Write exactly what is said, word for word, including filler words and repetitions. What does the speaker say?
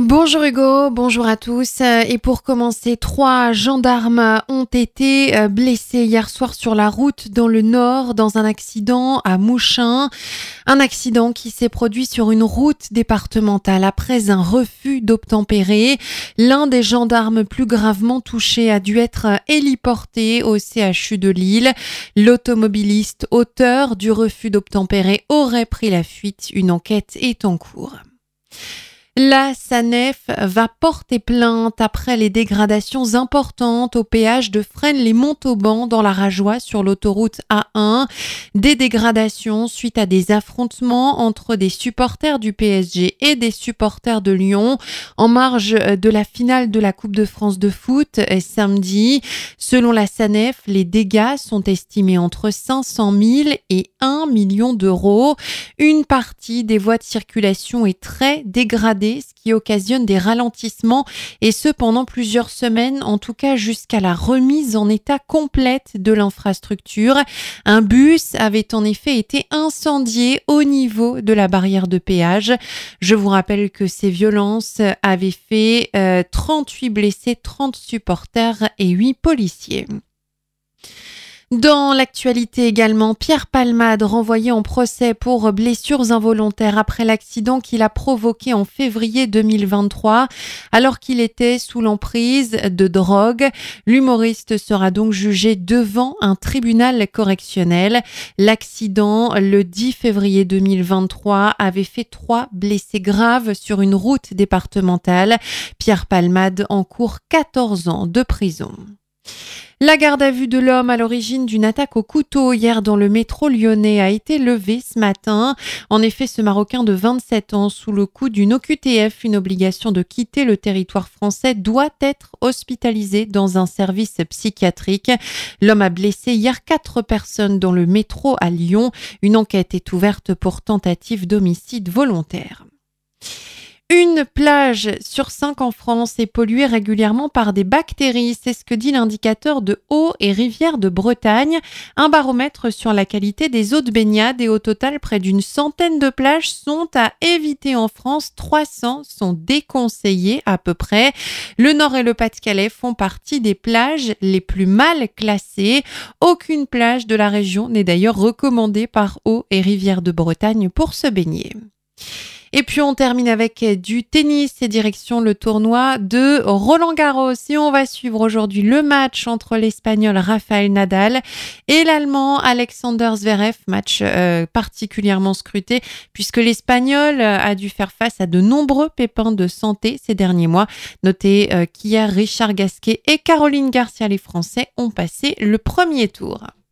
Bonjour Hugo, bonjour à tous. Et pour commencer, trois gendarmes ont été blessés hier soir sur la route dans le Nord dans un accident à Mouchin. Un accident qui s'est produit sur une route départementale après un refus d'obtempérer. L'un des gendarmes plus gravement touchés a dû être héliporté au C H U de Lille. L'automobiliste auteur du refus d'obtempérer aurait pris la fuite. Une enquête est en cours. La SANEF va porter plainte après les dégradations importantes au péage de Fresnes-lès-Montauban dans la Rajoie sur l'autoroute A un. Des dégradations suite à des affrontements entre des supporters du P S G et des supporters de Lyon en marge de la finale de la Coupe de France de foot samedi. Selon la SANEF, les dégâts sont estimés entre cinq cent mille et un million d'euros. Une partie des voies de circulation est très dégradée, ce qui occasionne des ralentissements et ce pendant plusieurs semaines, en tout cas jusqu'à la remise en état complète de l'infrastructure. Un bus avait en effet été incendié au niveau de la barrière de péage. Je vous rappelle que ces violences avaient fait euh, trente-huit blessés, trente supporters et huit policiers. Dans l'actualité également, Pierre Palmade renvoyé en procès pour blessures involontaires après l'accident qu'il a provoqué en février deux mille vingt-trois alors qu'il était sous l'emprise de drogue. L'humoriste sera donc jugé devant un tribunal correctionnel. L'accident, le dix février deux mille vingt-trois, avait fait trois blessés graves sur une route départementale. Pierre Palmade encourt quatorze ans de prison. La garde à vue de l'homme à l'origine d'une attaque au couteau hier dans le métro lyonnais a été levée ce matin. En effet, ce Marocain de vingt-sept ans, sous le coup d'une O Q T F, une obligation de quitter le territoire français, doit être hospitalisé dans un service psychiatrique. L'homme a blessé hier quatre personnes dans le métro à Lyon. Une enquête est ouverte pour tentative d'homicide volontaire. Une plage sur cinq en France est polluée régulièrement par des bactéries. C'est ce que dit l'indicateur de eau et rivières de Bretagne, un baromètre sur la qualité des eaux de baignade. Et au total, près d'une centaine de plages sont à éviter en France. trois cents sont déconseillées à peu près. Le Nord et le Pas-de-Calais font partie des plages les plus mal classées. Aucune plage de la région n'est d'ailleurs recommandée par Eau et Rivières de Bretagne pour se baigner. Et puis on termine avec du tennis et direction le tournoi de Roland-Garros. Et on va suivre aujourd'hui le match entre l'Espagnol Rafael Nadal et l'Allemand Alexander Zverev. Match euh, particulièrement scruté puisque l'Espagnol a dû faire face à de nombreux pépins de santé ces derniers mois. Notez euh, qu'hier, Richard Gasquet et Caroline Garcia, les Français, ont passé le premier tour.